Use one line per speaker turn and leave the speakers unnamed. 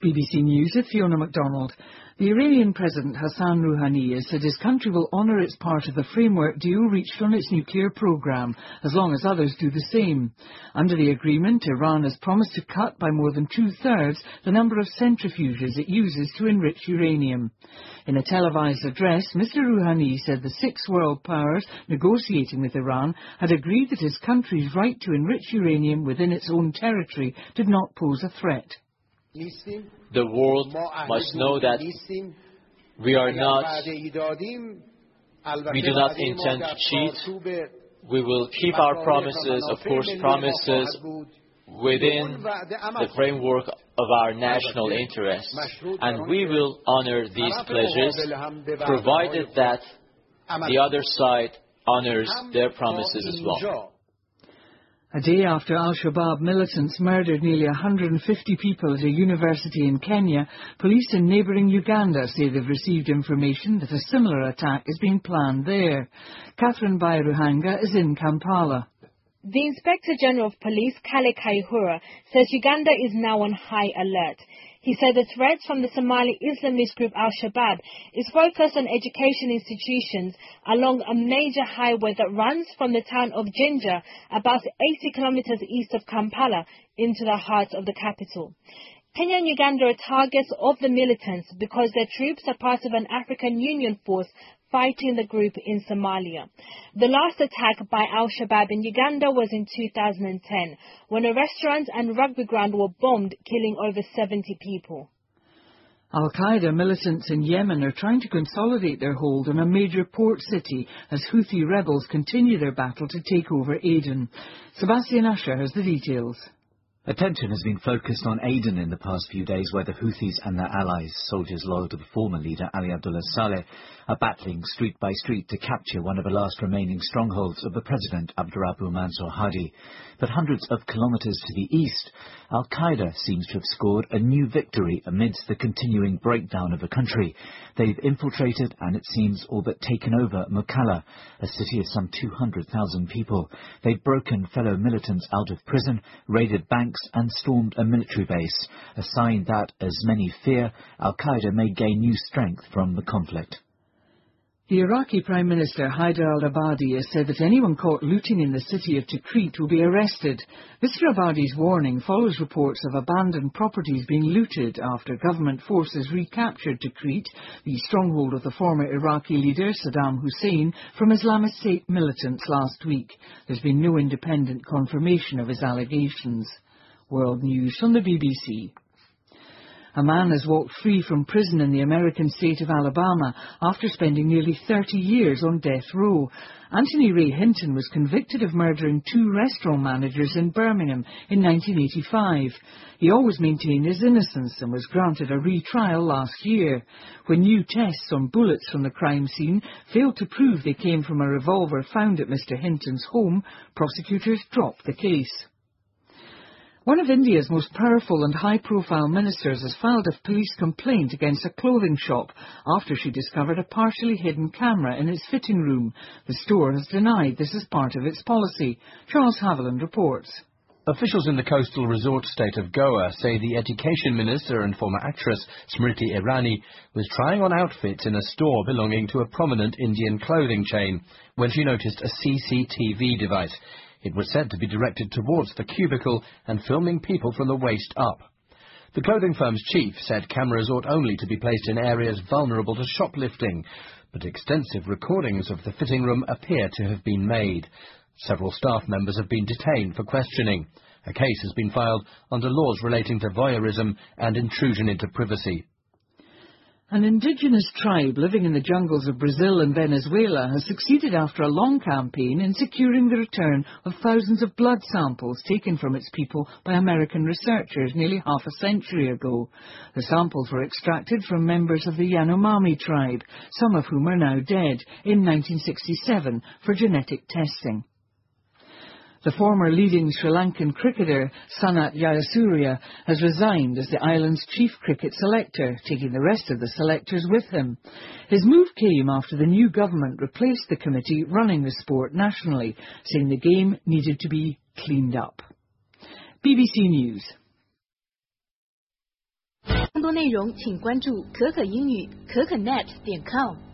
BBC News with Fiona MacDonald. The Iranian President Hassan Rouhani has said his country will honour its part of the framework deal reached on its nuclear programme, as long as others do the same. Under the agreement, Iran has promised to cut by more than 2/3 the number of centrifuges it uses to enrich uranium. In a televised address, Mr Rouhani said the 6 world powers negotiating with Iran had agreed that his country's right to enrich uranium within its own territory did not pose a threat.
The world must know that we do not intend to cheat. We will keep our promises, of course, promises within the framework of our national interests. And we will honor these pledges, provided that the other side honors their promises as well.
A day after al-Shabaab militants murdered nearly 150 people at a university in Kenya, police in neighbouring Uganda say they've received information that a similar attack is being planned there. Catherine Bairuhanga is in Kampala.
The Inspector General of Police, Kale Kaihura, says Uganda is now on high alert. He said the threats from the Somali Islamist group Al-Shabaab is focused on education institutions along a major highway that runs from the town of Jinja, about 80 kilometers east of Kampala, into the heart of the capital. Kenya and Uganda are targets of the militants because their troops are part of an African Union force fighting the group in Somalia. The last attack by Al-Shabaab in Uganda was in 2010, when a restaurant and rugby ground were bombed, killing over 70 people.
Al-Qaeda militants in Yemen are trying to consolidate their hold on a major port city as Houthi rebels continue their battle to take over Aden. Sebastian Usher has the details.
Attention has been focused on Aden in the past few days, where the Houthis and their allies, soldiers loyal to the former leader Ali Abdullah Saleh, are battling street by street to capture one of the last remaining strongholds of the president Abdurabu Mansur Hadi. But hundreds of kilometers to the east, Al-Qaeda seems to have scored a new victory amidst the continuing breakdown of the country. They've infiltrated and, it seems, all but taken over Mukalla, a city of some 200,000 people. They've broken fellow militants out of prison, raided banks and stormed a military base, a sign that, as many fear, Al-Qaeda may gain new strength from the conflict.
The Iraqi Prime Minister Haider al-Abadi has said that anyone caught looting in the city of Tikrit will be arrested. Mr Abadi's warning follows reports of abandoned properties being looted after government forces recaptured Tikrit, the stronghold of the former Iraqi leader Saddam Hussein, from Islamist State militants last week. There's been no independent confirmation of his allegations. World News from the BBC. A man has walked free from prison in the American state of Alabama after spending nearly 30 years on death row. Anthony Ray Hinton was convicted of murdering 2 restaurant managers in Birmingham in 1985. He always maintained his innocence and was granted a retrial last year. When new tests on bullets from the crime scene failed to prove they came from a revolver found at Mr Hinton's home, prosecutors dropped the case. One of India's most powerful and high-profile ministers has filed a police complaint against a clothing shop after she discovered a partially hidden camera in its fitting room. The store has denied this as part of its policy. Charles Haviland reports.
Officials in the coastal resort state of Goa say the education minister and former actress Smriti Irani was trying on outfits in a store belonging to a prominent Indian clothing chain when she noticed a CCTV device. It was said to be directed towards the cubicle and filming people from the waist up. The clothing firm's chief said cameras ought only to be placed in areas vulnerable to shoplifting, but extensive recordings of the fitting room appear to have been made. Several staff members have been detained for questioning. A case has been filed under laws relating to voyeurism and intrusion into privacy.
An indigenous tribe living in the jungles of Brazil and Venezuela has succeeded after a long campaign in securing the return of thousands of blood samples taken from its people by American researchers nearly half a century ago. The samples were extracted from members of the Yanomami tribe, some of whom are now dead, in 1967 for genetic testing. The former leading Sri Lankan cricketer, Sanath Jayasuriya, has resigned as the island's chief cricket selector, taking the rest of the selectors with him. His move came after the new government replaced the committee running the sport nationally, saying the game needed to be cleaned up. BBC News.
多内容请关注可可英语可可net.com。